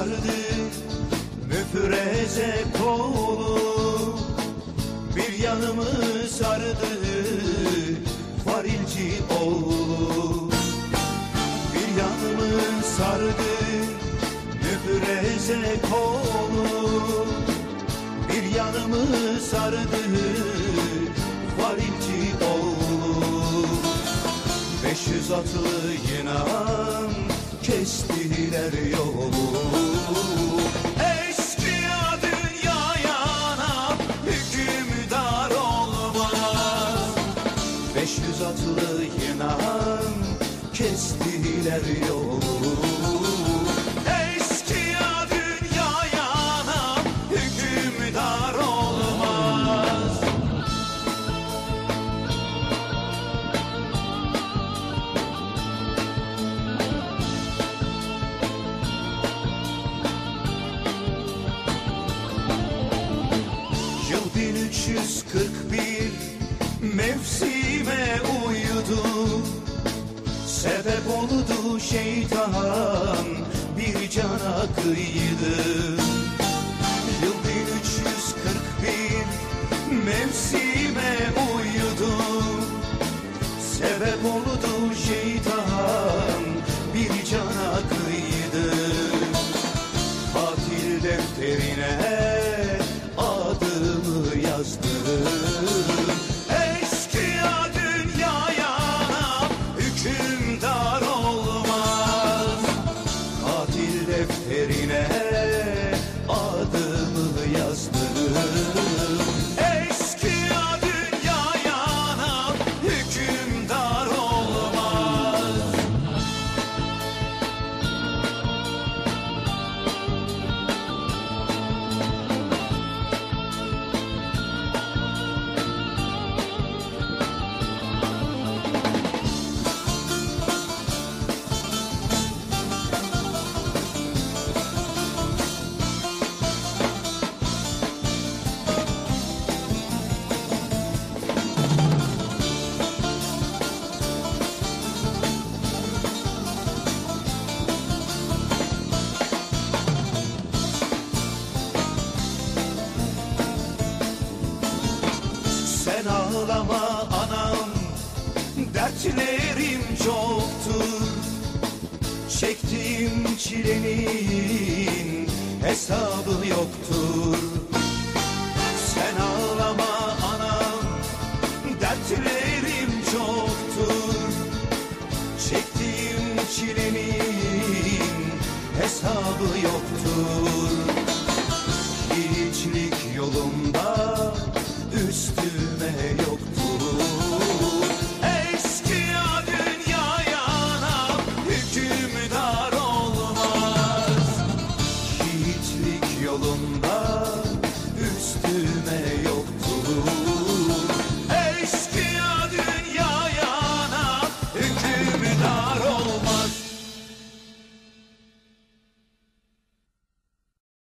sardı müfreze kolu, bir yanımı sardı varilci oğlu. Bir yanımı sardı müfreze kolu, bir yanımı sardı varilci oğlu. 500 atlı yınan kestiler yolu. Eşkıya dünyaya hükümdar olmaz. 500 atlı yınan kestiler yolu. Eşkıya dünyaya hükümdar olmaz. Yıl 1341 mevsime uyudu, sebep oldu şeytan bir cana kıydı. Yıl 1341 mevsime uyudu, sebep oldu şeytan bir cana kıydı. Katil defterine adımı yazdım. Eşkıya dünyaya hükümdar olmaz. Katil defterine adımı yazdım. Eşkıya dünyaya hükümdar olmaz. Sen ağlama anam, dertlerim çoktur. Çektiğim çilenin hesabı yoktur. Sen ağlama anam, dertlerim çoktur. Çektiğim çilenin hesabı yoktur. Hiçlik yolunda üstüme yoktur. Eşkıya dünyaya hükümdar olmaz. Hiçlik yolunda üstüme